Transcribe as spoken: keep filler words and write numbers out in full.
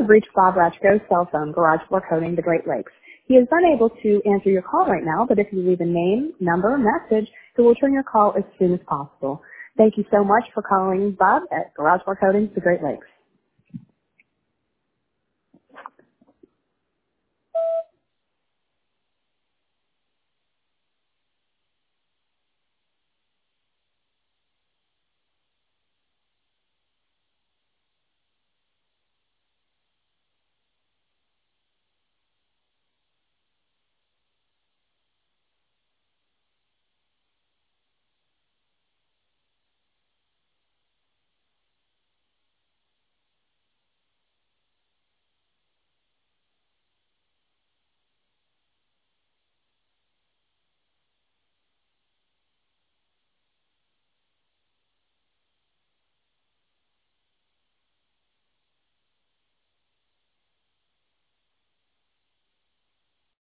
have reached Bob Ratchko's cell phone, Garage Floor Coating, the Great Lakes. He is unable to answer your call right now, but if you leave a name, number, message, he will return your call as soon as possible. Thank you so much for calling Bob at Garage Floor Coatings, the Great Lakes.